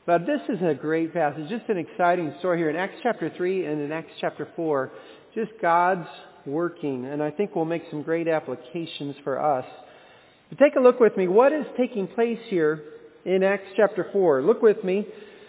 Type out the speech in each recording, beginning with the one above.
But this is a great passage, just an exciting story here in Acts chapter 3 and in Acts chapter 4. Just God's working, and I think we'll make some great applications for us. But take a look with me. What is taking place here in Acts chapter 4? Look with me.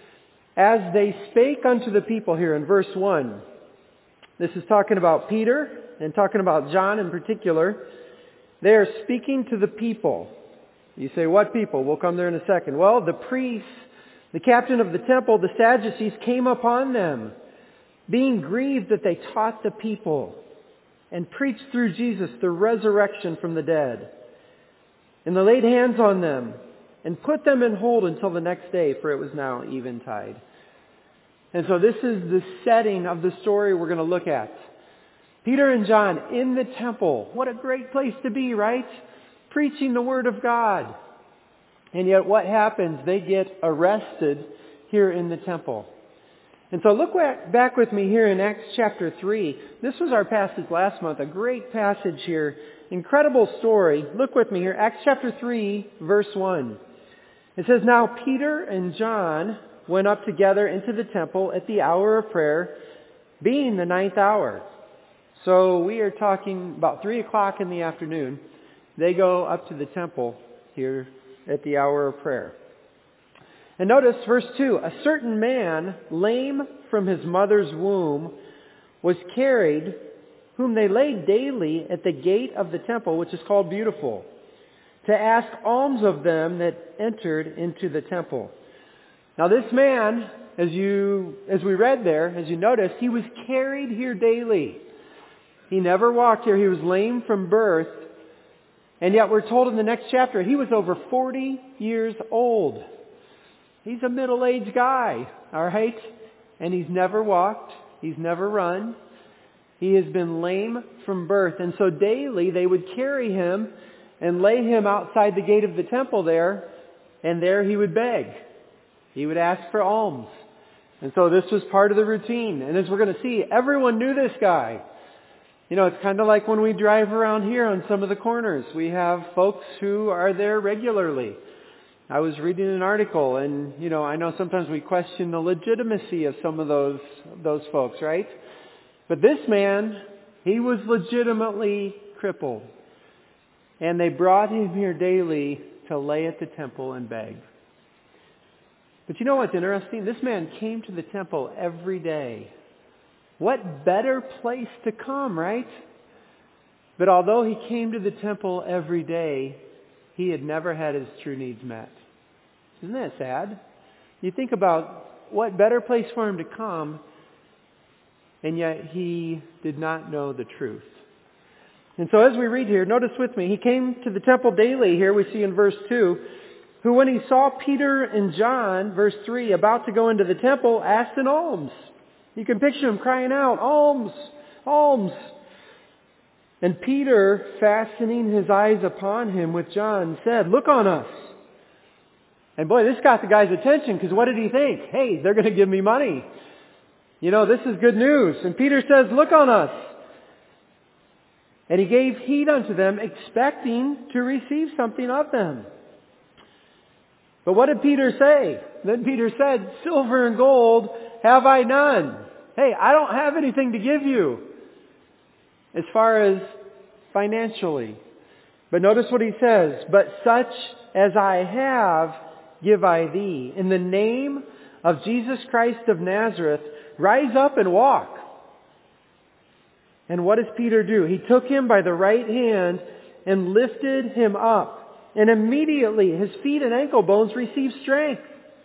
As they spake unto the people here in verse 1. This is talking about Peter and talking about John in particular. They are speaking to the people. You say, what people? We'll come there in a second. Well, the priests, the captain of the temple, the Sadducees came upon them, being grieved that they taught the people and preached through Jesus the resurrection from the dead. And they laid hands on them and put them in hold until the next day, for it was now eventide. And so this is the setting of the story we're going to look at. Peter and John in the temple. What a great place to be, right? Preaching the Word of God. And yet what happens? They get arrested here in the temple. And so look back with me here in Acts chapter 3. This was our passage last month. A great passage here. Incredible story. Look with me here. Acts chapter 3, verse 1. It says, Now Peter and John went up together into the temple at the hour of prayer, being the 9th hour. So we are talking about 3 o'clock in the afternoon. They go up to the temple here at the hour of prayer. And notice verse 2, A certain man, lame from his mother's womb, was carried, whom they laid daily at the gate of the temple, which is called Beautiful, to ask alms of them that entered into the temple. Now this man, as we read there, as you notice, he was carried here daily. He never walked here. He was lame from birth. And yet we're told in the next chapter, he was over 40 years old. He's a middle-aged guy, all right? And he's never walked. He's never run. He has been lame from birth. And so daily they would carry him and lay him outside the gate of the temple there. And there he would beg. He would ask for alms. And so this was part of the routine. And as we're going to see, everyone knew this guy. You know, it's kind of like when we drive around here on some of the corners. We have folks who are there regularly. I was reading an article and, you know, I know sometimes we question the legitimacy of some of those folks, right? But this man, he was legitimately crippled. And they brought him here daily to lay at the temple and beg. But you know what's interesting? This man came to the temple every day. What better place to come, right? But although he came to the temple every day, he had never had his true needs met. Isn't that sad? You think about what better place for him to come, and yet he did not know the truth. And so as we read here, notice with me, he came to the temple daily here, we see in verse 2, who when he saw Peter and John, verse 3, about to go into the temple, asked an alms. You can picture him crying out, alms, alms. And Peter, fastening his eyes upon him with John, said, Look on us. And boy, this got the guy's attention, because what did he think? Hey, they're going to give me money. You know, this is good news. And Peter says, Look on us. And he gave heed unto them, expecting to receive something of them. But what did Peter say? Then Peter said, Silver and gold have I none. Hey, I don't have anything to give you as far as financially. But notice what he says, But such as I have, give I thee. In the name of Jesus Christ of Nazareth, rise up and walk. And what does Peter do? He took him by the right hand and lifted him up. And immediately his feet and ankle bones received strength.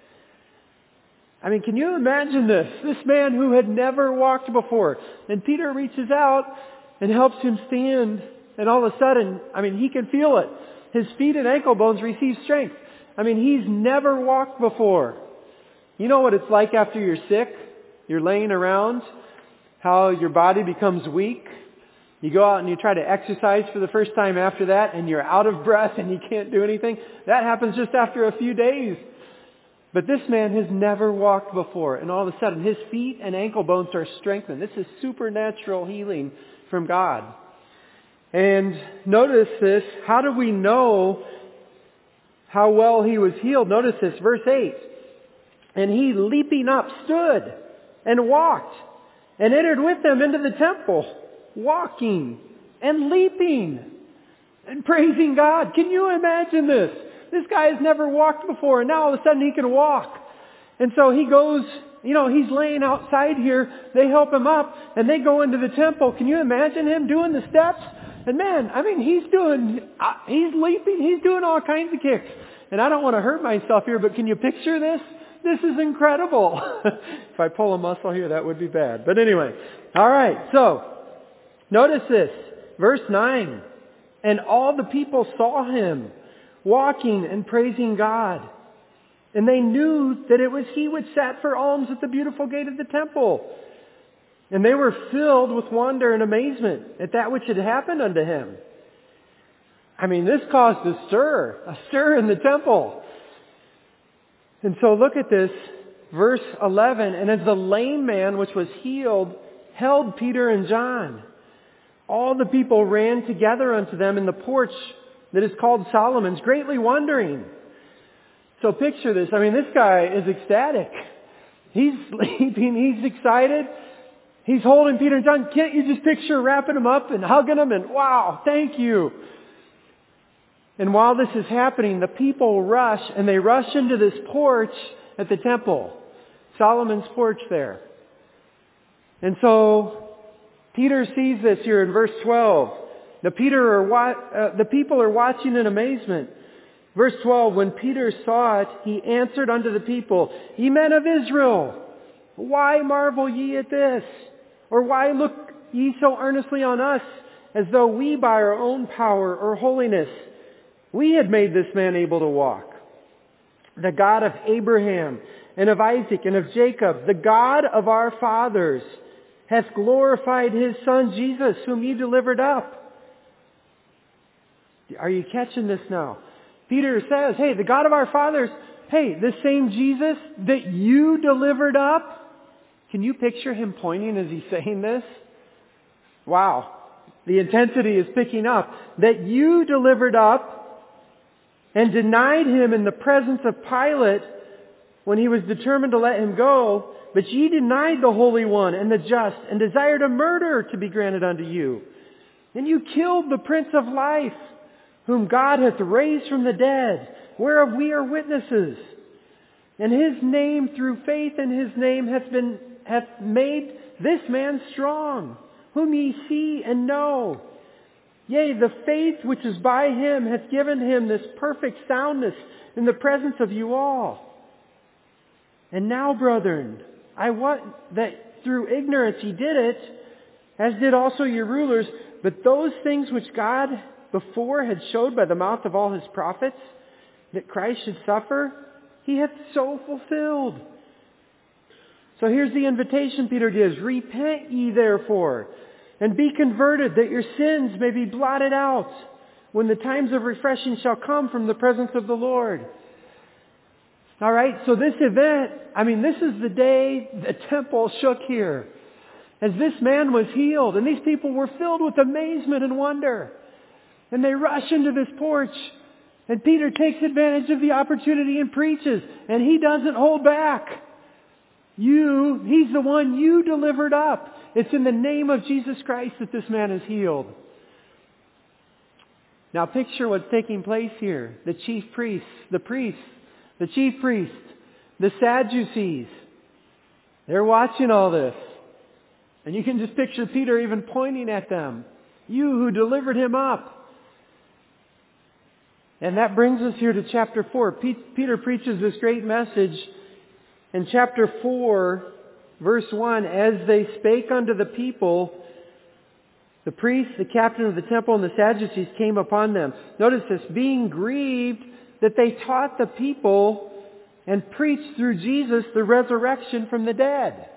I mean, can you imagine this? This man who had never walked before. And Peter reaches out and helps him stand. And all of a sudden, I mean, he can feel it. His feet and ankle bones receive strength. I mean, he's never walked before. You know what it's like after you're sick? You're laying around, how your body becomes weak. You go out and you try to exercise for the first time after that, and you're out of breath and you can't do anything. That happens just after a few days. But this man has never walked before, and all of a sudden his feet and ankle bones are strengthened. This is supernatural healing from God. And notice this, how do we know how well he was healed? Notice this, verse 8. And he, leaping up, stood and walked and entered with them into the temple, walking and leaping and praising God. Can you imagine this? This guy has never walked before, and now all of a sudden he can walk. And so he goes, he's laying outside here. They help him up, and they go into the temple. Can you imagine him doing the steps? And man, he's leaping, he's doing all kinds of kicks. And I don't want to hurt myself here, but can you picture this? This is incredible. If I pull a muscle here, that would be bad. But anyway, all right. So, notice this. Verse 9. And all the people saw him walking and praising God. And they knew that it was he which sat for alms at the beautiful gate of the temple. And they were filled with wonder and amazement at that which had happened unto him. This caused a stir in the temple. And so look at this, verse 11. And as the lame man which was healed held Peter and John, all the people ran together unto them in the porch that is called Solomon's, greatly wondering. So picture this. This guy is ecstatic. He's leaping. He's excited. He's holding Peter and John. Can't you just picture wrapping them up and hugging them and wow, thank you. And while this is happening, the people rush, and they rush into this porch at the temple. Solomon's porch there. And so Peter sees this here in verse 12. The people are watching in amazement. Verse 12, when Peter saw it, he answered unto the people, Ye men of Israel, why marvel ye at this? Or why look ye so earnestly on us, as though we by our own power or holiness we had made this man able to walk? The God of Abraham and of Isaac and of Jacob, the God of our fathers, hath glorified his Son Jesus, whom ye delivered up. Are you catching this now? Peter says, hey, the God of our fathers, hey, the same Jesus that you delivered up. Can you picture him pointing as he's saying this? Wow. The intensity is picking up. That you delivered up and denied him in the presence of Pilate when he was determined to let him go, but ye denied the Holy One and the just, and desired a murder to be granted unto you. And you killed the Prince of Life, whom God hath raised from the dead, whereof we are witnesses. And his name, through faith in his name, hath made this man strong, whom ye see and know. Yea, the faith which is by him hath given him this perfect soundness in the presence of you all. And now, brethren, I wot that through ignorance ye did it, as did also your rulers, but those things which God before had showed by the mouth of all his prophets, that Christ should suffer, he hath so fulfilled. So here's the invitation Peter gives. Repent ye therefore, and be converted, that your sins may be blotted out, when the times of refreshing shall come from the presence of the Lord. Alright, so this event, this is the day the temple shook here. As this man was healed, and these people were filled with amazement and wonder. And they rush into this porch, and Peter takes advantage of the opportunity and preaches, and he doesn't hold back. He's the one you delivered up. It's in the name of Jesus Christ that this man is healed. Now picture what's taking place here. The chief priests, the chief priest, the Sadducees, they're watching all this. And you can just picture Peter even pointing at them. You who delivered him up. And that brings us here to chapter 4. Peter preaches this great message in chapter 4, verse 1. As they spake unto the people, the priests, the captain of the temple, and the Sadducees came upon them. Notice this, being grieved that they taught the people and preached through Jesus the resurrection from the dead.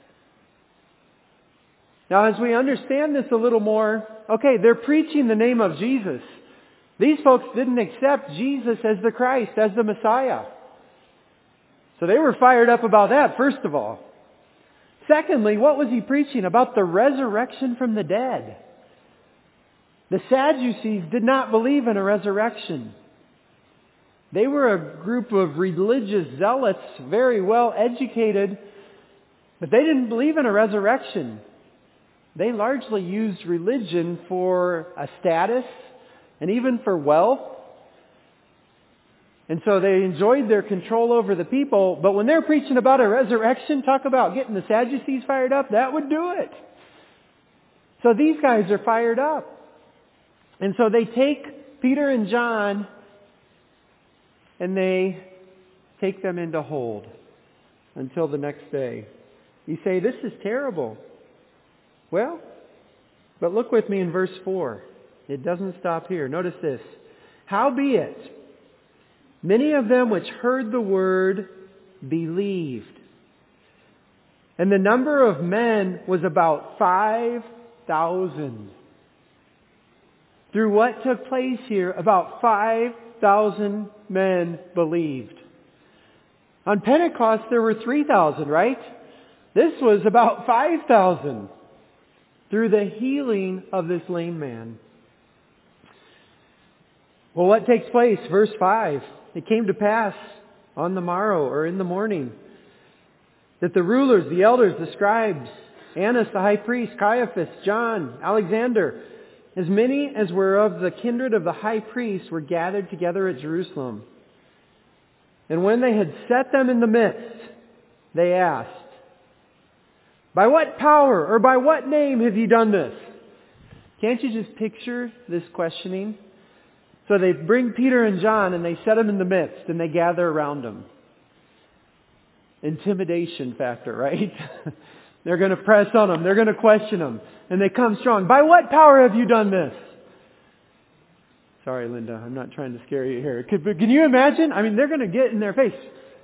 Now, as we understand this a little more, okay, they're preaching the name of Jesus. These folks didn't accept Jesus as the Christ, as the Messiah. So they were fired up about that, first of all. Secondly, what was he preaching? About the resurrection from the dead. The Sadducees did not believe in a resurrection. They were a group of religious zealots, very well educated, but they didn't believe in a resurrection. They largely used religion for a status and even for wealth. And so they enjoyed their control over the people, but when they're preaching about a resurrection, talk about getting the Sadducees fired up, that would do it. So these guys are fired up. And so they take Peter and John and they take them into hold until the next day. You say, this is terrible. Well, but look with me in verse 4. It doesn't stop here. Notice this. Howbeit, many of them which heard the word believed. And the number of men was about 5,000. Through what took place here, about 5,000 men believed. On Pentecost, there were 3,000, right? This was about 5,000 through the healing of this lame man. Well, what takes place? Verse 5. It came to pass on the morrow, or in the morning, that the rulers, the elders, the scribes, Annas the high priest, Caiaphas, John, Alexander, as many as were of the kindred of the high priest, were gathered together at Jerusalem. And when they had set them in the midst, they asked, by what power or by what name have you done this? Can't you just picture this questioning? So they bring Peter and John and they set them in the midst and they gather around them. Intimidation factor, right? They're going to press on them. They're going to question them. And they come strong. By what power have you done this? Sorry, Linda. I'm not trying to scare you here. Can you imagine? I mean, they're going to get in their face.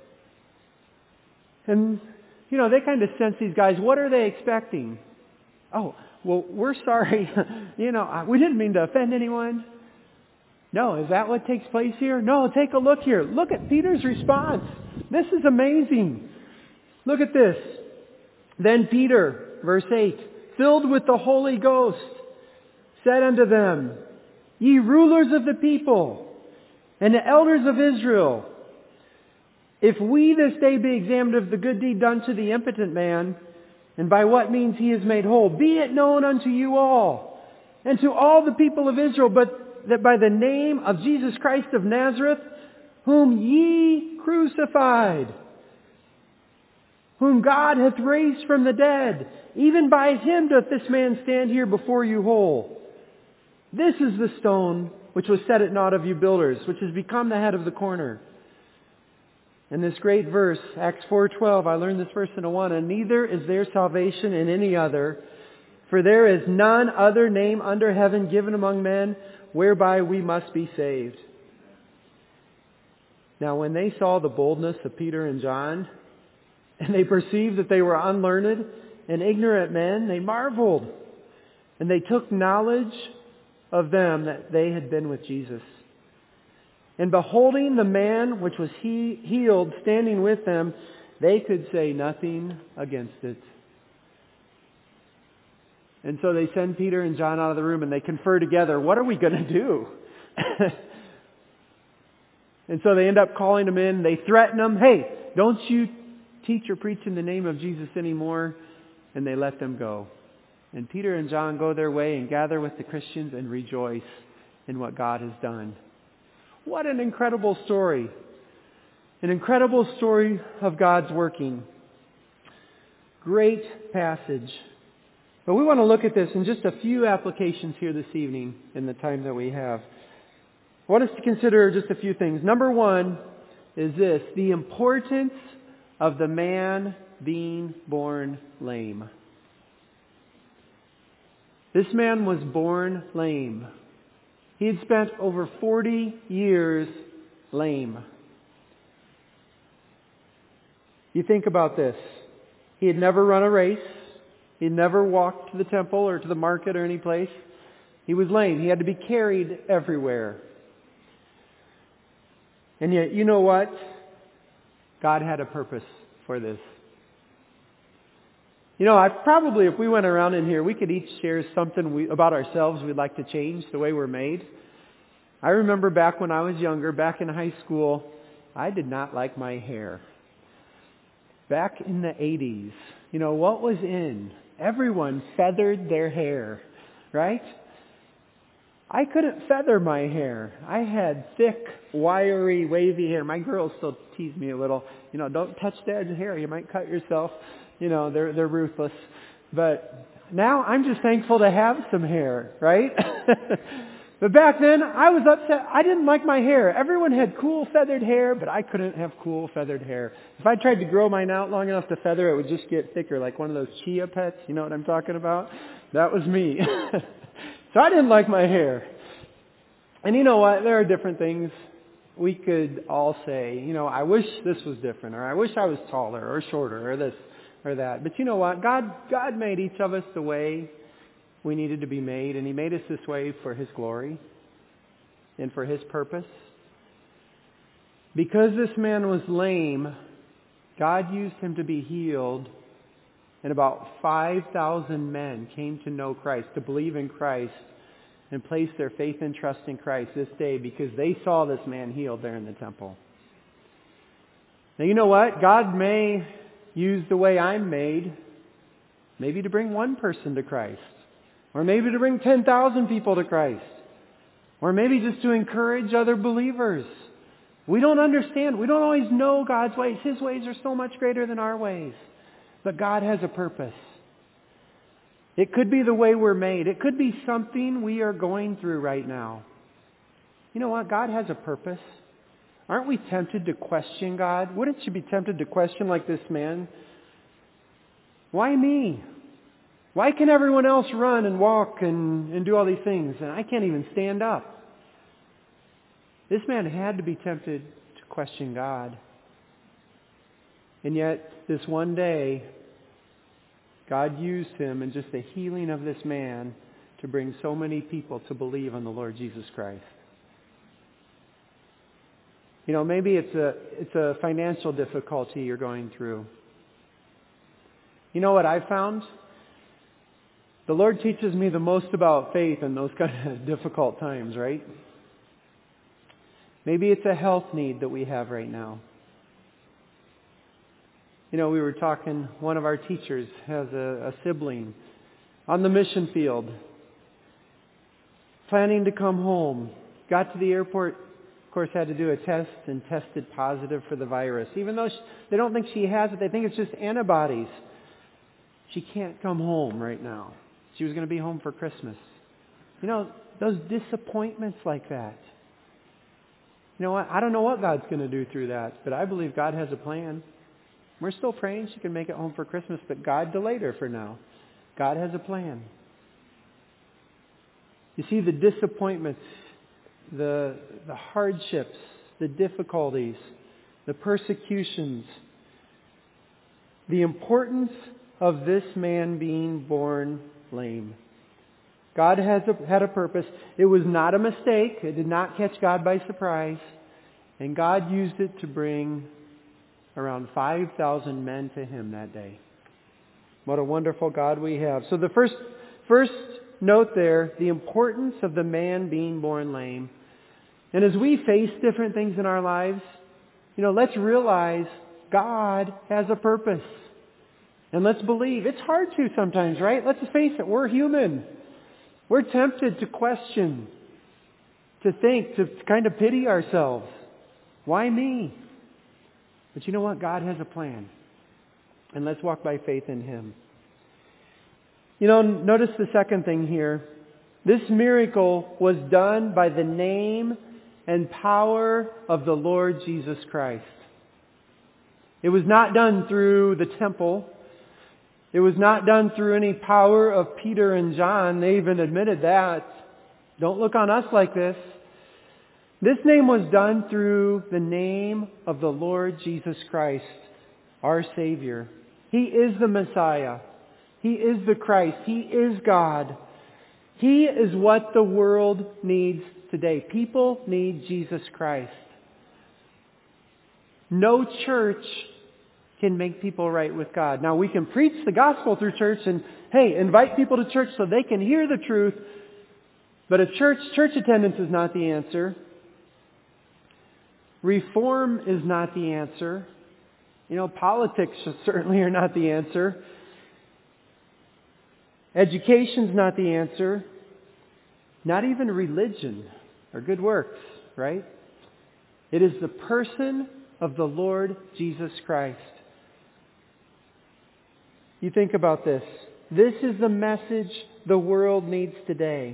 And, they kind of sense these guys. What are they expecting? Oh, well, we're sorry. We didn't mean to offend anyone. No, is that what takes place here? No, take a look here. Look at Peter's response. This is amazing. Look at this. Then Peter, verse 8, filled with the Holy Ghost, said unto them, ye rulers of the people, and the elders of Israel, if we this day be examined of the good deed done to the impotent man, and by what means he is made whole, be it known unto you all, and to all the people of Israel, but that by the name of Jesus Christ of Nazareth, whom ye crucified, whom God hath raised from the dead, even by him doth this man stand here before you whole. This is the stone which was set at naught of you builders, which has become the head of the corner. And this great verse, Acts 4:12, I learned this verse in Awana, and neither is there salvation in any other, for there is none other name under heaven given among men whereby we must be saved. Now when they saw the boldness of Peter and John, and they perceived that they were unlearned and ignorant men, they marveled. And they took knowledge of them that they had been with Jesus. And beholding the man which was healed standing with them, they could say nothing against it. And so they send Peter and John out of the room and they confer together, what are we going to do? And so they end up calling them in. They threaten them, hey, don't you teach or preach in the name of Jesus anymore. And they let them go. And Peter and John go their way and gather with the Christians and rejoice in what God has done. What an incredible story. An incredible story of God's working. Great passage. But we want to look at this in just a few applications here this evening in the time that we have. I want us to consider just a few things. Number one is this, the importance of the man being born lame. This man was born lame. He had spent over 40 years lame. You think about this. He had never run a race. He had never walked to the temple or to the market or any place. He was lame. He had to be carried everywhere. And yet, you know what? God had a purpose for this. If we went around in here, we could each share something about ourselves we'd like to change, the way we're made. I remember back when I was younger, back in high school, I did not like my hair. Back in the 80s, what was in? Everyone feathered their hair, right? I couldn't feather my hair. I had thick, wiry, wavy hair. My girls still tease me a little. Don't touch Dad's hair. You might cut yourself. They're ruthless. But now I'm just thankful to have some hair, right? But back then, I was upset. I didn't like my hair. Everyone had cool feathered hair, but I couldn't have cool feathered hair. If I tried to grow mine out long enough to feather, it would just get thicker, like one of those chia pets. You know what I'm talking about? That was me. So I didn't like my hair. And you know what? There are different things we could all say. I wish this was different, or I wish I was taller or shorter or this or that. But you know what? God made each of us the way we needed to be made, and He made us this way for His glory and for His purpose. Because this man was lame, God used him to be healed, and about 5,000 men came to know Christ, to believe in Christ, and place their faith and trust in Christ this day because they saw this man healed there in the temple. Now you know what? God may use the way I'm made, maybe to bring one person to Christ, or maybe to bring 10,000 people to Christ, or maybe just to encourage other believers. We don't understand. We don't always know God's ways. His ways are so much greater than our ways. But God has a purpose. It could be the way we're made. It could be something we are going through right now. You know what? God has a purpose. Aren't we tempted to question God? Wouldn't you be tempted to question like this man? Why me? Why can everyone else run and walk and do all these things and I can't even stand up? This man had to be tempted to question God. And yet, this one day, God used him in just the healing of this man to bring so many people to believe on the Lord Jesus Christ. Maybe it's a financial difficulty you're going through. You know what I've found? The Lord teaches me the most about faith in those kind of difficult times, right? Maybe it's a health need that we have right now. We were talking, one of our teachers has a sibling on the mission field, planning to come home. Got to the airport, of course, had to do a test and tested positive for the virus. Even though they don't think she has it, they think it's just antibodies. She can't come home right now. She was going to be home for Christmas. Those disappointments like that. You know what? I don't know what God's going to do through that, but I believe God has a plan. We're still praying she can make it home for Christmas, but God delayed her for now. God has a plan. You see, the disappointments, the hardships, the difficulties, the persecutions, the importance of this man being born lame. God had a purpose. It was not a mistake. It did not catch God by surprise. And God used it to bring around 5,000 men to Him that day. What a wonderful God we have. So the first note there, the importance of the man being born lame. And as we face different things in our lives, let's realize God has a purpose. And let's believe. It's hard to sometimes, right? Let's face it. We're human. We're tempted to question, to think, to kind of pity ourselves. Why me? But you know what? God has a plan. And let's walk by faith in Him. Notice the second thing here. This miracle was done by the name and power of the Lord Jesus Christ. It was not done through the temple. It was not done through any power of Peter and John. They even admitted that. Don't look on us like this. This name was done through the name of the Lord Jesus Christ, our Savior. He is the Messiah. He is the Christ. He is God. He is what the world needs today. People need Jesus Christ. No church can make people right with God. Now we can preach the gospel through church and, invite people to church so they can hear the truth. But a church attendance is not the answer. Reform is not the answer. Politics certainly are not the answer. Education's not the answer. Not even religion or good works, right? It is the person of the Lord Jesus Christ. You think about this. This is the message the world needs today.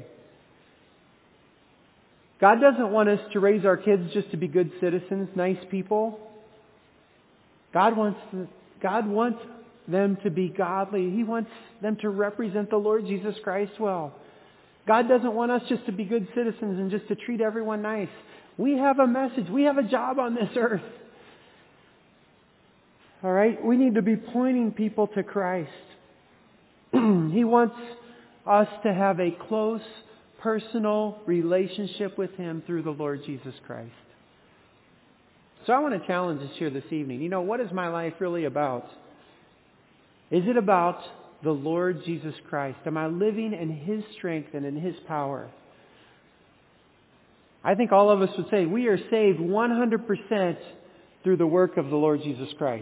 God doesn't want us to raise our kids just to be good citizens, nice people. God wants them to be godly. He wants them to represent the Lord Jesus Christ well. God doesn't want us just to be good citizens and just to treat everyone nice. We have a message. We have a job on this earth. All right? We need to be pointing people to Christ. He wants us to have a close, personal relationship with Him through the Lord Jesus Christ. So I want to challenge us here this evening. What is my life really about? Is it about the Lord Jesus Christ? Am I living in His strength and in His power? I think all of us would say we are saved 100% through the work of the Lord Jesus Christ.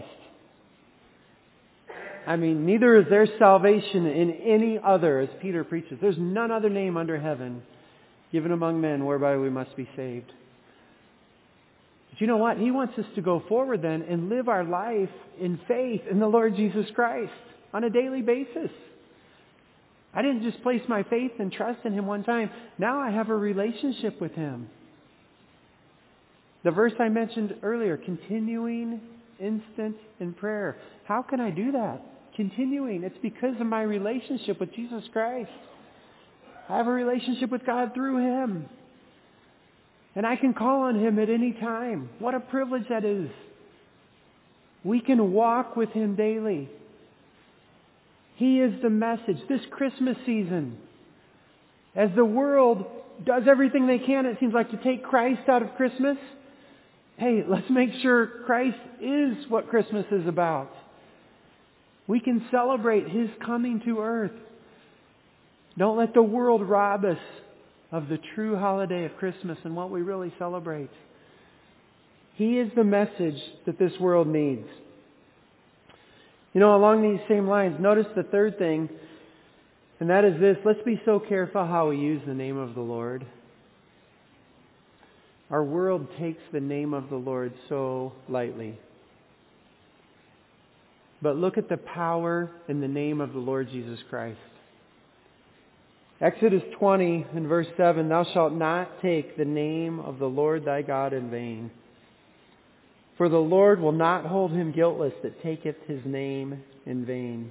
Neither is there salvation in any other, as Peter preaches. There's none other name under heaven given among men whereby we must be saved. But you know what? He wants us to go forward then and live our life in faith in the Lord Jesus Christ on a daily basis. I didn't just place my faith and trust in Him one time. Now I have a relationship with Him. The verse I mentioned earlier, continuing instant in prayer. How can I do that? Continuing. It's because of my relationship with Jesus Christ. I have a relationship with God through Him. And I can call on Him at any time. What a privilege that is. We can walk with Him daily. He is the message. This Christmas season, as the world does everything they can, it seems like, to take Christ out of Christmas. Hey, let's make sure Christ is what Christmas is about. We can celebrate His coming to earth. Don't let the world rob us of the true holiday of Christmas and what we really celebrate. He is the message that this world needs. Along these same lines, notice the third thing, and that is this. Let's be so careful how we use the name of the Lord. Our world takes the name of the Lord so lightly. But look at the power in the name of the Lord Jesus Christ. Exodus 20 and verse 7, Thou shalt not take the name of the Lord thy God in vain. For the Lord will not hold him guiltless that taketh His name in vain.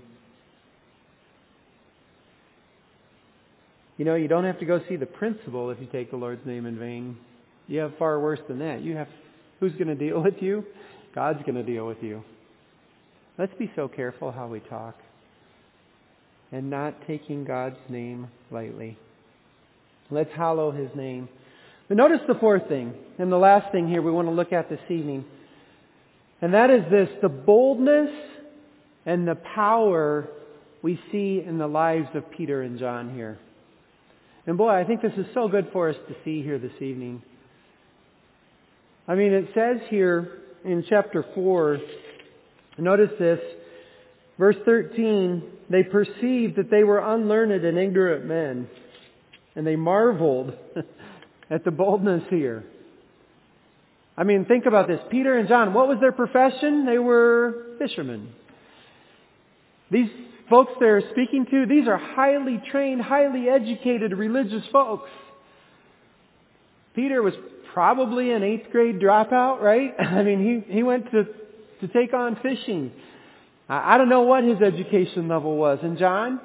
You don't have to go see the principal if you take the Lord's name in vain. You have far worse than that. Who's going to deal with you? God's going to deal with you. Let's be so careful how we talk and not taking God's name lightly. Let's hallow His name. But notice the fourth thing and the last thing here we want to look at this evening. And that is this, the boldness and the power we see in the lives of Peter and John here. And boy, I think this is so good for us to see here this evening. It says here in chapter 4, notice this, verse 13, they perceived that they were unlearned and ignorant men, and they marveled at the boldness here. Think about this. Peter and John, what was their profession? They were fishermen. These folks they're speaking to, these are highly trained, highly educated religious folks. Peter was probably an 8th grade dropout, right? He went to take on fishing. I don't know what his education level was. And John?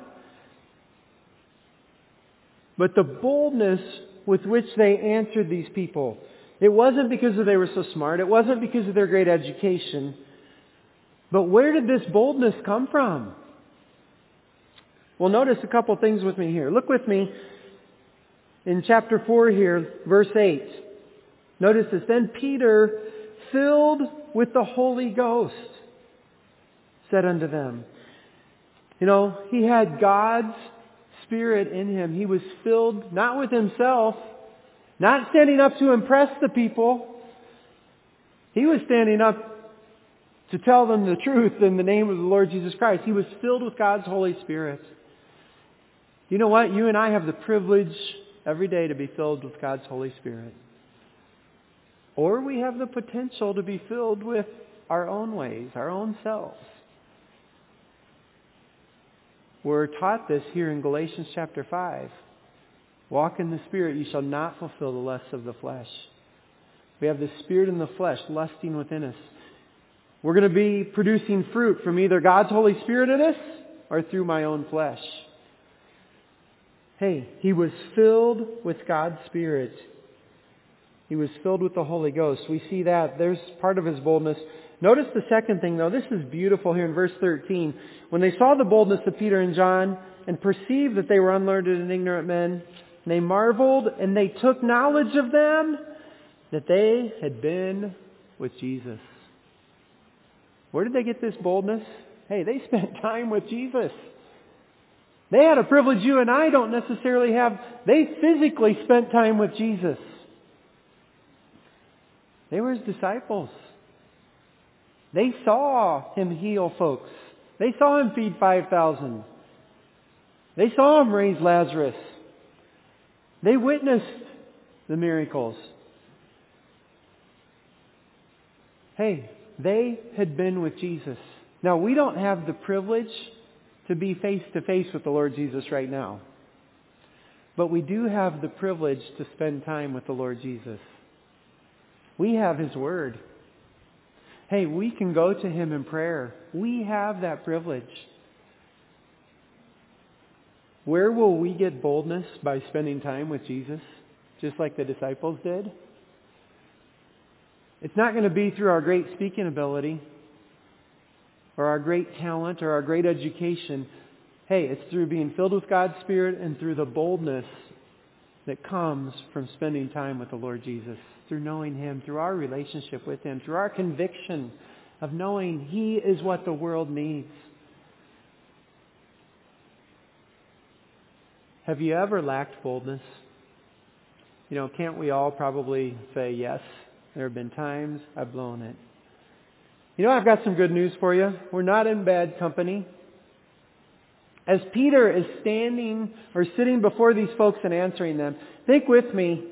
But the boldness with which they answered these people, it wasn't because they were so smart. It wasn't because of their great education. But where did this boldness come from? Well, notice a couple things with me here. Look with me in chapter 4 here, verse 8. Notice this. Then Peter, filled with the Holy Ghost, said unto them. He had God's Spirit in him. He was filled not with himself, not standing up to impress the people. He was standing up to tell them the truth in the name of the Lord Jesus Christ. He was filled with God's Holy Spirit. You know what? You and I have the privilege every day to be filled with God's Holy Spirit. Or we have the potential to be filled with our own ways, our own selves. We're taught this here in Galatians chapter 5. Walk in the Spirit, you shall not fulfill the lusts of the flesh. We have the Spirit and the flesh lusting within us. We're going to be producing fruit from either God's Holy Spirit in us or through my own flesh. Hey, he was filled with God's Spirit. He was filled with the Holy Ghost. We see that. There's part of his boldness. Notice the second thing, though. This is beautiful here in verse 13. When they saw the boldness of Peter and John and perceived that they were unlearned and ignorant men, they marveled and they took knowledge of them that they had been with Jesus. Where did they get this boldness? Hey, they spent time with Jesus. They had a privilege you and I don't necessarily have. They physically spent time with Jesus. They were his disciples. They saw him heal folks. They saw him feed 5,000. They saw him raise Lazarus. They witnessed the miracles. Hey, they had been with Jesus. Now, we don't have the privilege to be face to face with the Lord Jesus right now. But we do have the privilege to spend time with the Lord Jesus. We have his word. Hey, we can go to him in prayer. We have that privilege. Where will we get boldness? By spending time with Jesus, just like the disciples did? It's not going to be through our great speaking ability or our great talent or our great education. Hey, it's through being filled with God's Spirit and through the boldness that comes from spending time with the Lord Jesus, through knowing him, through our relationship with him, through our conviction of knowing he is what the world needs. Have you ever lacked boldness? You know, can't we all probably say yes? There have been times I've blown it. You know, I've got some good news for you. We're not in bad company. As Peter is standing or sitting before these folks and answering them, think with me,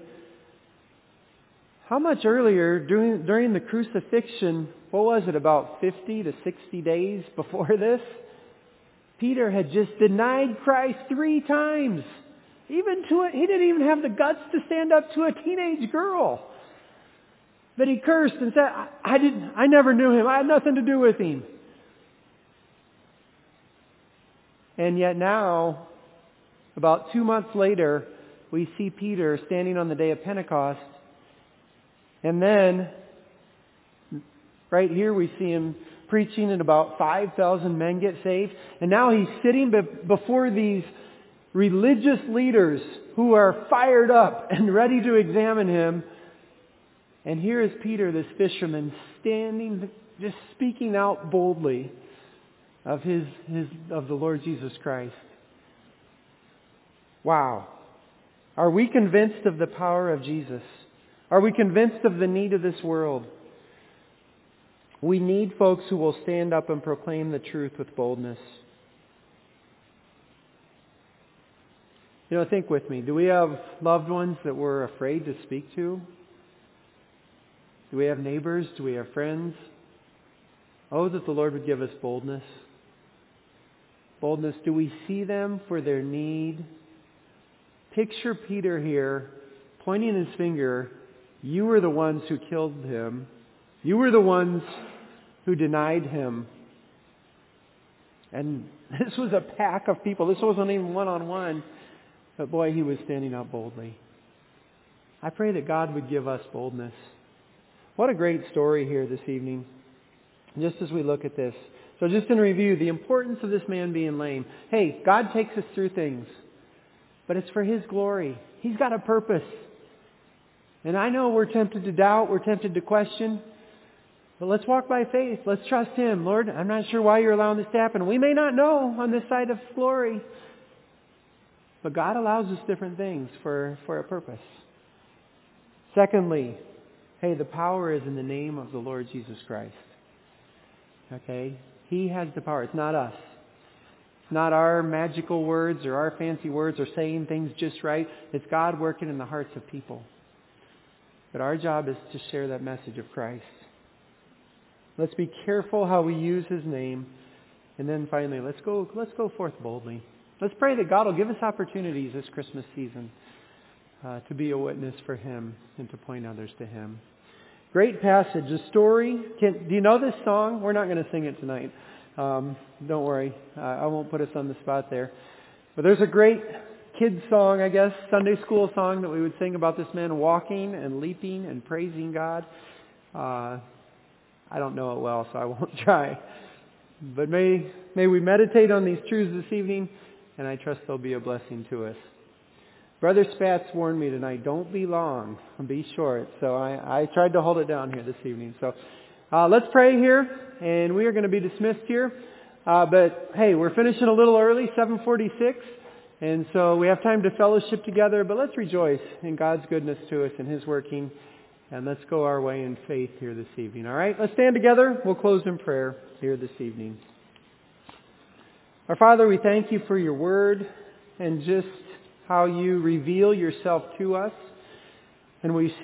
how much earlier during the crucifixion, what was it, about 50 to 60 days before this? Peter had just denied Christ 3 times. He didn't even have the guts to stand up to a teenage girl. But he cursed and said, I never knew him. I had nothing to do with him. And yet now, about 2 months later, we see Peter standing on the day of Pentecost. And then, right here we see him preaching and about 5,000 men get saved. And now he's sitting before these religious leaders who are fired up and ready to examine him. And here is Peter, this fisherman, standing, just speaking out boldly of the Lord Jesus Christ. Wow. Are we convinced of the power of Jesus? Are we convinced of the need of this world? We need folks who will stand up and proclaim the truth with boldness. You know, think with me. Do we have loved ones that we're afraid to speak to? Do we have neighbors? Do we have friends? Oh, that the Lord would give us boldness. Boldness. Do we see them for their need? Picture Peter here, pointing his finger. You were the ones who killed him. You were the ones who denied him. And this was a pack of people. This wasn't even one-on-one. But boy, he was standing up boldly. I pray that God would give us boldness. What a great story here this evening, just as we look at this. So just in review, the importance of this man being lame. Hey, God takes us through things, but it's for his glory. He's got a purpose. And I know we're tempted to doubt, we're tempted to question, but let's walk by faith. Let's trust him. Lord, I'm not sure why you're allowing this to happen. We may not know on this side of glory, But God allows us different things for a purpose. Secondly, hey, the power is in the name of the Lord Jesus Christ. Okay? He has the power. It's not us. It's not our magical words or our fancy words or saying things just right. It's God working in the hearts of people. But our job is to share that message of Christ. Let's be careful how we use His name. And then finally, let's go forth boldly. Let's pray that God will give us opportunities this Christmas season to be a witness for Him and to point others to Him. Great passage. The story. Do you know this song? We're not going to sing it tonight. Don't worry. I won't put us on the spot there. But there's a great kids song, I guess, Sunday school song that we would sing about this man walking and leaping and praising God. I don't know it well, so I won't try. But may we meditate on these truths this evening, and I trust they'll be a blessing to us. Brother Spatz warned me tonight, don't be long, be short. So I tried to hold it down here this evening. So let's pray here, and we are going to be dismissed here. But hey, we're finishing a little early, 7:46, and so we have time to fellowship together. But let's rejoice in God's goodness to us and His working, and let's go our way in faith here this evening. All right, let's stand together. We'll close in prayer here this evening. Our Father, we thank You for Your Word and just how You reveal Yourself to us, and we